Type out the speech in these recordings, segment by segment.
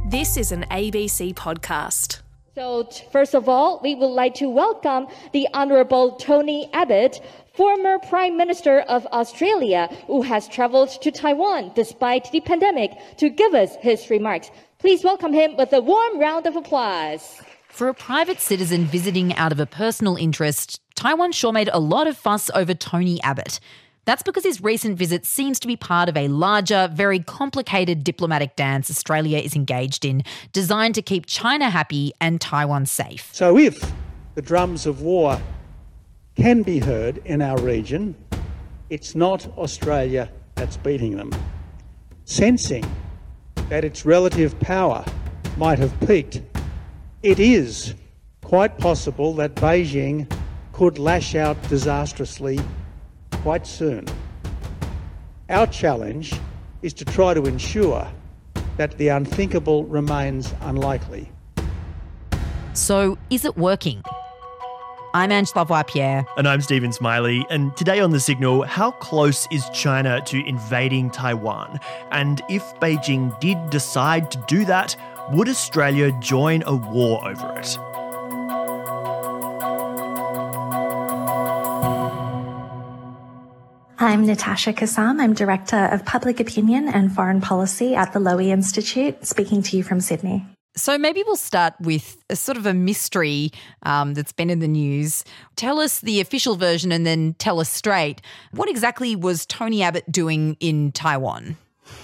This is an ABC podcast. So, first of all, we would like to welcome the Honourable Tony Abbott, former Prime Minister of Australia, who has travelled to Taiwan despite the pandemic, to give us his remarks. Please welcome him with a warm round of applause. For a private citizen visiting out of a personal interest, Taiwan sure made a lot of fuss over Tony Abbott. That's because his recent visit seems to be part of a larger, very complicated diplomatic dance Australia is engaged in, designed to keep China happy and Taiwan safe. So if the drums of war can be heard in our region, it's not Australia that's beating them. Sensing that its relative power might have peaked, it is quite possible that Beijing could lash out disastrously quite soon. Our challenge is to try to ensure that the unthinkable remains unlikely. So, is it working? I'm Angela Lavoie-Pierre. And I'm Stephen Smiley. And today on The Signal, how close is China to invading Taiwan? And if Beijing did decide to do that, would Australia join a war over it? I'm Natasha Kassam. I'm Director of Public Opinion and Foreign Policy at the Lowy Institute, speaking to you from Sydney. So maybe we'll start with a sort of a mystery that's been in the news. Tell us the official version and then tell us straight. What exactly was Tony Abbott doing in Taiwan?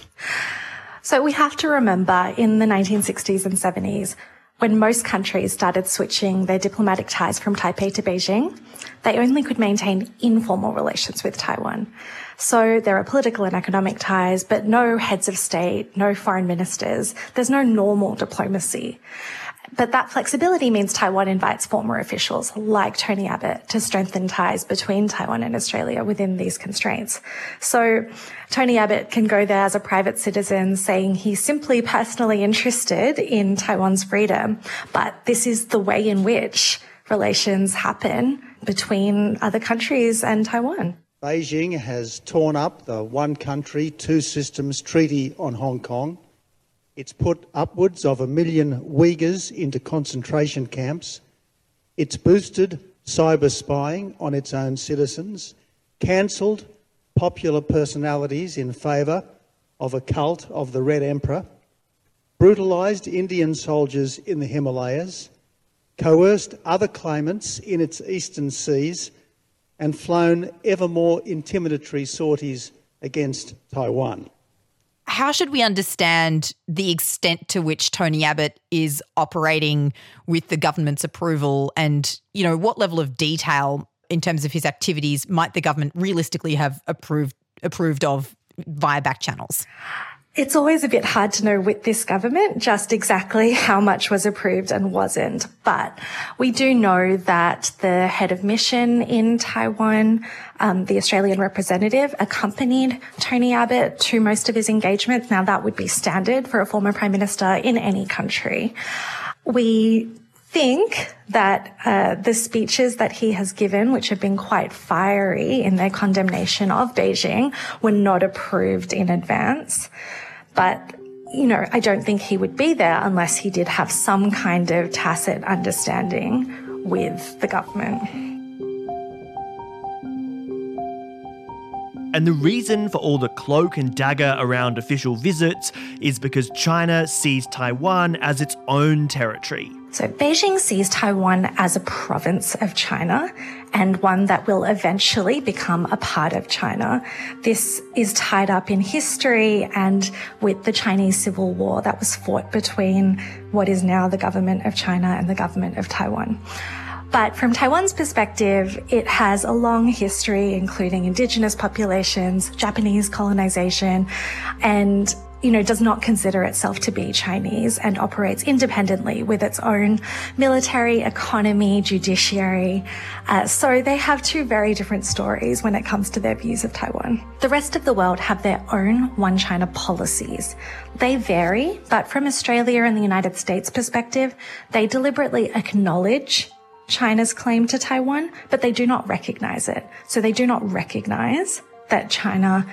So we have to remember in the 1960s and 70s, when most countries started switching their diplomatic ties from Taipei to Beijing, they only could maintain informal relations with Taiwan. So there are political and economic ties, but no heads of state, no foreign ministers. There's no normal diplomacy. But that flexibility means Taiwan invites former officials like Tony Abbott to strengthen ties between Taiwan and Australia within these constraints. So Tony Abbott can go there as a private citizen saying he's simply personally interested in Taiwan's freedom, but this is the way in which relations happen between other countries and Taiwan. Beijing has torn up the One Country, Two Systems Treaty on Hong Kong. It's put upwards of 1 million Uyghurs into concentration camps. It's boosted cyber spying on its own citizens, cancelled popular personalities in favour of a cult of the Red Emperor, brutalised Indian soldiers in the Himalayas, coerced other claimants in its eastern seas, and flown ever more intimidatory sorties against Taiwan. How should we understand the extent to which Tony Abbott is operating with the government's approval and, you know, what level of detail in terms of his activities might the government realistically have approved of via back channels? It's always a bit hard to know with this government just exactly how much was approved and wasn't. But we do know that the head of mission in Taiwan, the Australian representative, accompanied Tony Abbott to most of his engagements. Now, that would be standard for a former prime minister in any country. We think that the speeches that he has given, which have been quite fiery in their condemnation of Beijing, were not approved in advance. But, you know, I don't think he would be there unless he did have some kind of tacit understanding with the government. And the reason for all the cloak and dagger around official visits is because China sees Taiwan as its own territory. So Beijing sees Taiwan as a province of China and one that will eventually become a part of China. This is tied up in history and with the Chinese Civil War that was fought between what is now the government of China and the government of Taiwan. But from Taiwan's perspective, it has a long history, including indigenous populations, Japanese colonization, and does not consider itself to be Chinese and operates independently with its own military, economy, judiciary. So they have two very different stories when it comes to their views of Taiwan. The rest of the world have their own One China policies. They vary, but from Australia and the United States perspective, they deliberately acknowledge China's claim to Taiwan, but they do not recognize it. So they do not recognize that China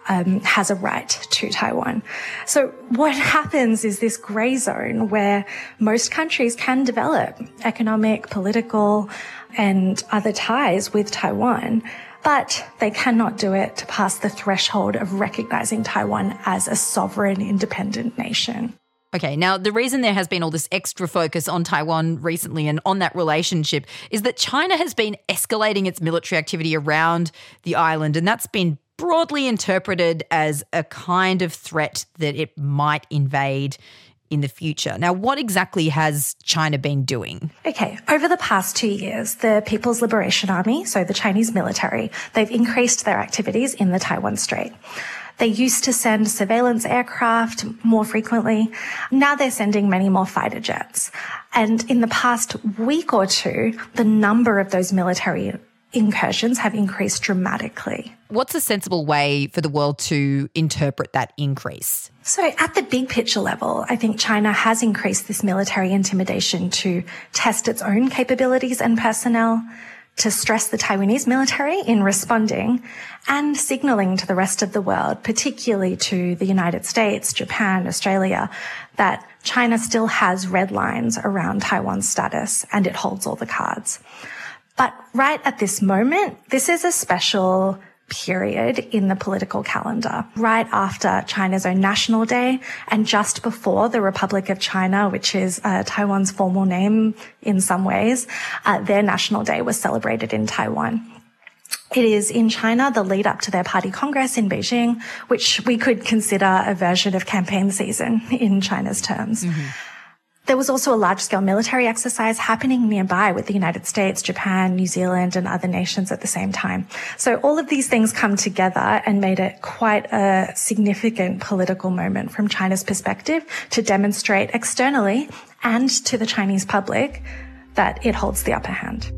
has a right to Taiwan. So what happens is this grey zone where most countries can develop economic, political, and other ties with Taiwan, but they cannot do it to pass the threshold of recognizing Taiwan as a sovereign, independent nation. Okay, now the reason there has been all this extra focus on Taiwan recently and on that relationship is that China has been escalating its military activity around the island, and that's been broadly interpreted as a kind of threat that it might invade in the future. Now, what exactly has China been doing? Okay, over the past 2 years, the People's Liberation Army, so the Chinese military, they've increased their activities in the Taiwan Strait. They used to send surveillance aircraft more frequently. Now they're sending many more fighter jets. And in the past week or two, the number of those military incursions have increased dramatically. What's a sensible way for the world to interpret that increase? So at the big picture level, I think China has increased this military intimidation to test its own capabilities and personnel, to stress the Taiwanese military in responding and signaling to the rest of the world, particularly to the United States, Japan, Australia, that China still has red lines around Taiwan's status and it holds all the cards. But right at this moment, this is a special period in the political calendar, right after China's own National Day and just before the Republic of China, which is Taiwan's formal name in some ways, their National Day was celebrated in Taiwan. It is in China the lead up to their party congress in Beijing, which we could consider a version of campaign season in China's terms. Mm-hmm. There was also a large-scale military exercise happening nearby with the United States, Japan, New Zealand, and other nations at the same time. So all of these things come together and made it quite a significant political moment from China's perspective to demonstrate externally and to the Chinese public that it holds the upper hand.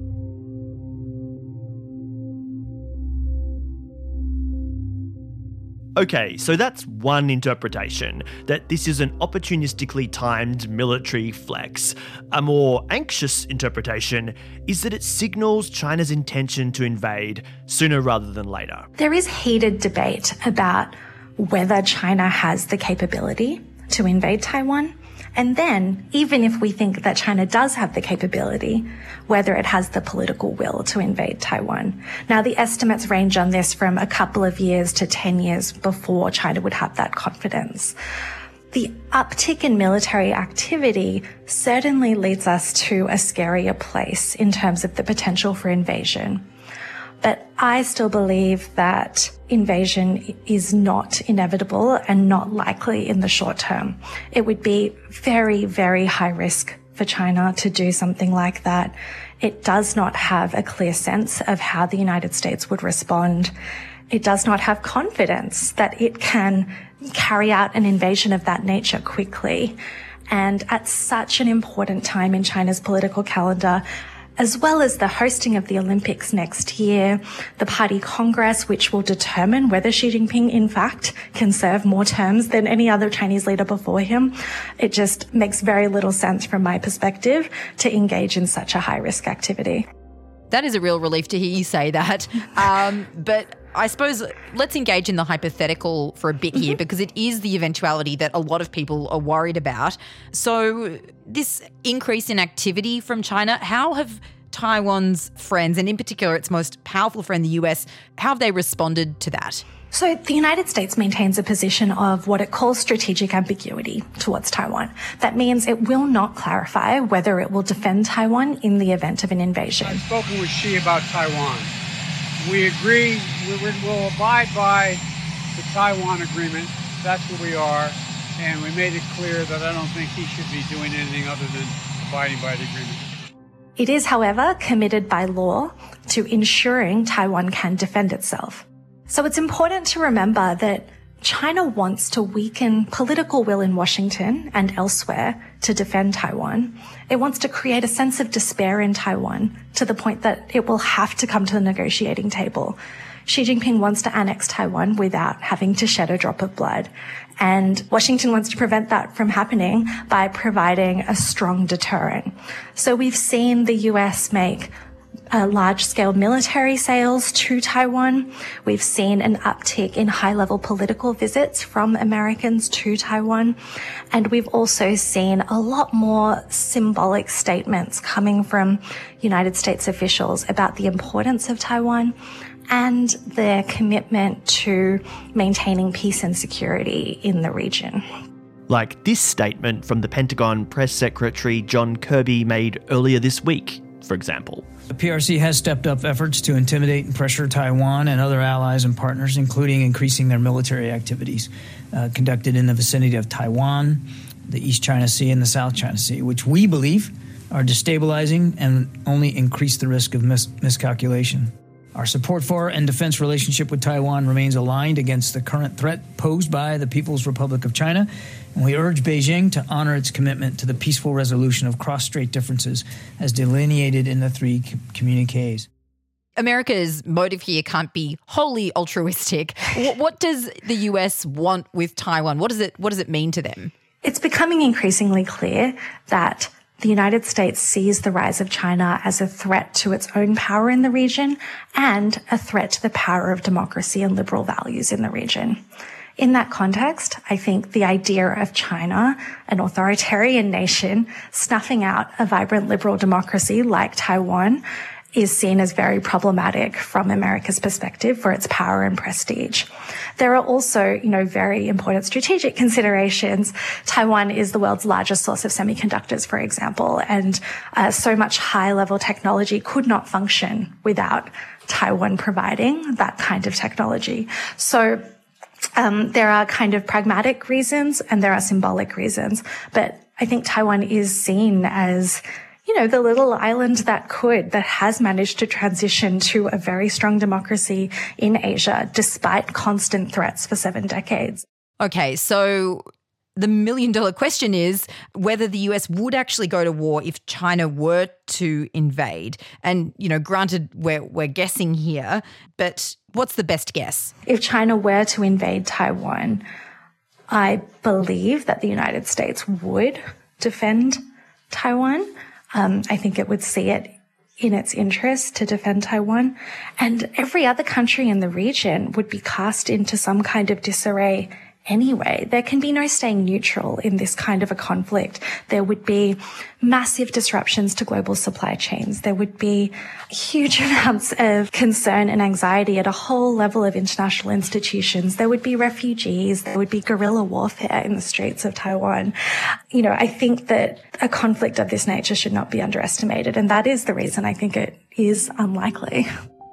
Okay, so that's one interpretation, that this is an opportunistically timed military flex. A more anxious interpretation is that it signals China's intention to invade sooner rather than later. There is heated debate about whether China has the capability to invade Taiwan. And then, even if we think that China does have the capability, whether it has the political will to invade Taiwan. Now, the estimates range on this from a couple of years to 10 years before China would have that confidence. The uptick in military activity certainly leads us to a scarier place in terms of the potential for invasion. But I still believe that invasion is not inevitable and not likely in the short term. It would be very, very high risk for China to do something like that. It does not have a clear sense of how the United States would respond. It does not have confidence that it can carry out an invasion of that nature quickly. And at such an important time in China's political calendar, as well as the hosting of the Olympics next year, the Party Congress, which will determine whether Xi Jinping, in fact, can serve more terms than any other Chinese leader before him. It just makes very little sense from my perspective to engage in such a high-risk activity. That is a real relief to hear you say that. But I suppose let's engage in the hypothetical for a bit here, because it is the eventuality that a lot of people are worried about. So this increase in activity from China, how have Taiwan's friends, and in particular its most powerful friend, the US, how have they responded to that? So the United States maintains a position of what it calls strategic ambiguity towards Taiwan. That means it will not clarify whether it will defend Taiwan in the event of an invasion. I've spoken with Xi about Taiwan. We agree we'll abide by the Taiwan agreement. That's what we are. And we made it clear that I don't think he should be doing anything other than abiding by the agreement. It is, however, committed by law to ensuring Taiwan can defend itself. So it's important to remember that China wants to weaken political will in Washington and elsewhere to defend Taiwan. It wants to create a sense of despair in Taiwan to the point that it will have to come to the negotiating table. Xi Jinping wants to annex Taiwan without having to shed a drop of blood. And Washington wants to prevent that from happening by providing a strong deterrent. So we've seen the US make large-scale military sales to Taiwan. We've seen an uptick in high-level political visits from Americans to Taiwan. And we've also seen a lot more symbolic statements coming from United States officials about the importance of Taiwan and their commitment to maintaining peace and security in the region. Like this statement from the Pentagon Press Secretary John Kirby made earlier this week, for example. The PRC has stepped up efforts to intimidate and pressure Taiwan and other allies and partners, including increasing their military activities conducted in the vicinity of Taiwan, the East China Sea and the South China Sea, which we believe are destabilizing and only increase the risk of miscalculation. Our support for and defense relationship with Taiwan remains aligned against the current threat posed by the People's Republic of China, and we urge Beijing to honor its commitment to the peaceful resolution of cross-strait differences as delineated in the 3 communiques. America's motive here can't be wholly altruistic. What does the US want with Taiwan? What does it mean to them? It's becoming increasingly clear that the United States sees the rise of China as a threat to its own power in the region and a threat to the power of democracy and liberal values in the region. In that context, I think the idea of China, an authoritarian nation, snuffing out a vibrant liberal democracy like Taiwan, is seen as very problematic from America's perspective for its power and prestige. There are also, very important strategic considerations. Taiwan is the world's largest source of semiconductors, for example, and so much high-level technology could not function without Taiwan providing that kind of technology. So there are kind of pragmatic reasons and there are symbolic reasons, but I think Taiwan is seen as the little island that has managed to transition to a very strong democracy in Asia, despite constant threats for 7 decades. Okay, so the million-dollar question is whether the US would actually go to war if China were to invade. And, granted, we're guessing here, but what's the best guess? If China were to invade Taiwan, I believe that the United States would defend Taiwan. I think it would see it in its interest to defend Taiwan. And every other country in the region would be cast into some kind of disarray anyway. There can be no staying neutral in this kind of a conflict. There would be massive disruptions to global supply chains. There would be huge amounts of concern and anxiety at a whole level of international institutions. There would be refugees. There would be guerrilla warfare in the streets of Taiwan. I think that a conflict of this nature should not be underestimated. And that is the reason I think it is unlikely.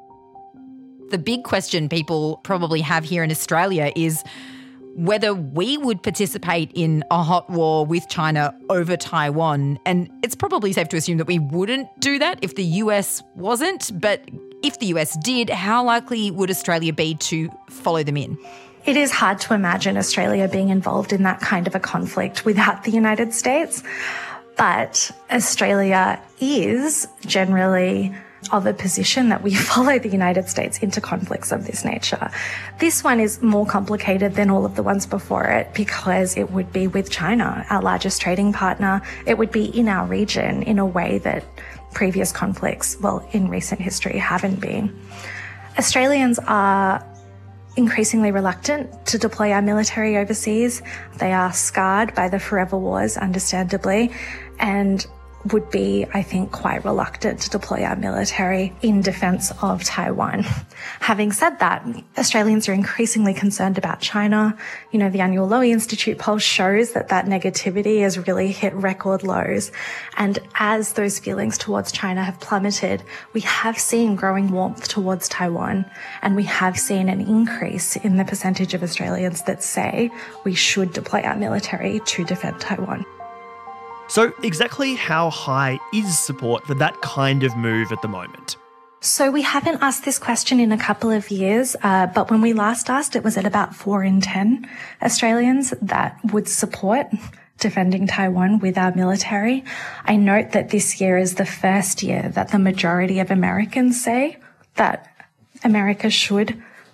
The big question people probably have here in Australia is whether we would participate in a hot war with China over Taiwan. And it's probably safe to assume that we wouldn't do that if the US wasn't. But if the US did, how likely would Australia be to follow them in? It is hard to imagine Australia being involved in that kind of a conflict without the United States. But Australia is generally of a position that we follow the United States into conflicts of this nature. This one is more complicated than all of the ones before it because it would be with China, our largest trading partner. It would be in our region in a way that previous conflicts, in recent history, haven't been. Australians are increasingly reluctant to deploy our military overseas. They are scarred by the forever wars, understandably, and would be, I think, quite reluctant to deploy our military in defense of Taiwan. Having said that, Australians are increasingly concerned about China. The annual Lowy Institute poll shows that negativity has really hit record lows. And as those feelings towards China have plummeted, we have seen growing warmth towards Taiwan. And we have seen an increase in the percentage of Australians that say we should deploy our military to defend Taiwan. So exactly how high is support for that kind of move at the moment? So we haven't asked this question in a couple of years, but when we last asked, it was at about 4 in 10 Australians that would support defending Taiwan with our military. I note that this year is the first year that the majority of Americans say that America should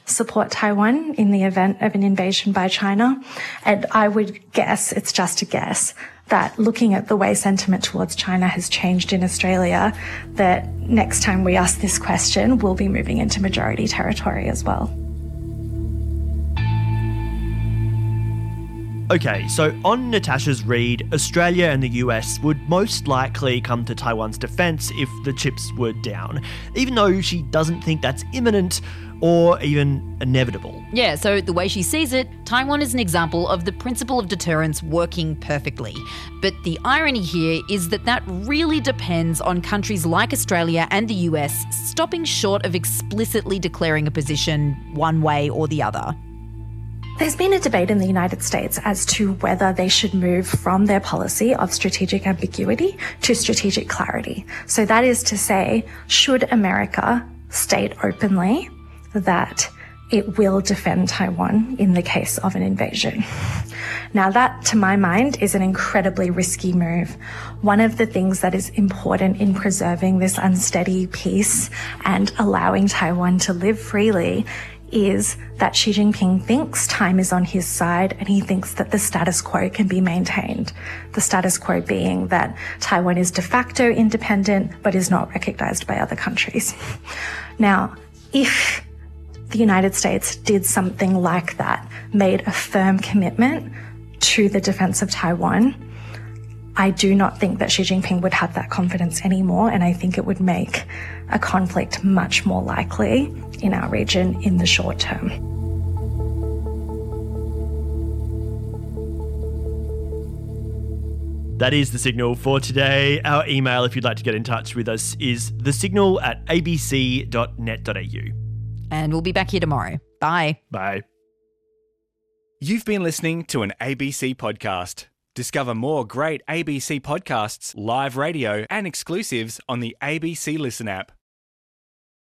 support Taiwan in the event of an invasion by China. And I would guess, it's just a guess, that looking at the way sentiment towards China has changed in Australia, that next time we ask this question, we'll be moving into majority territory as well. Okay, so on Natasha's read, Australia and the US would most likely come to Taiwan's defence if the chips were down, even though she doesn't think that's imminent or even inevitable. Yeah, so the way she sees it, Taiwan is an example of the principle of deterrence working perfectly. But the irony here is that really depends on countries like Australia and the US stopping short of explicitly declaring a position one way or the other. There's been a debate in the United States as to whether they should move from their policy of strategic ambiguity to strategic clarity. So that is to say, should America state openly that it will defend Taiwan in the case of an invasion? Now that, to my mind, is an incredibly risky move. One of the things that is important in preserving this unsteady peace and allowing Taiwan to live freely is that Xi Jinping thinks time is on his side and he thinks that the status quo can be maintained. The status quo being that Taiwan is de facto independent but is not recognized by other countries. Now, if the United States did something like that, made a firm commitment to the defense of Taiwan, I do not think that Xi Jinping would have that confidence anymore, and I think it would make a conflict much more likely in our region in the short term. That is The Signal for today. Our email, if you'd like to get in touch with us, is thesignal@abc.net.au. And we'll be back here tomorrow. Bye. Bye. You've been listening to an ABC podcast. Discover more great ABC podcasts, live radio, and exclusives on the ABC Listen app.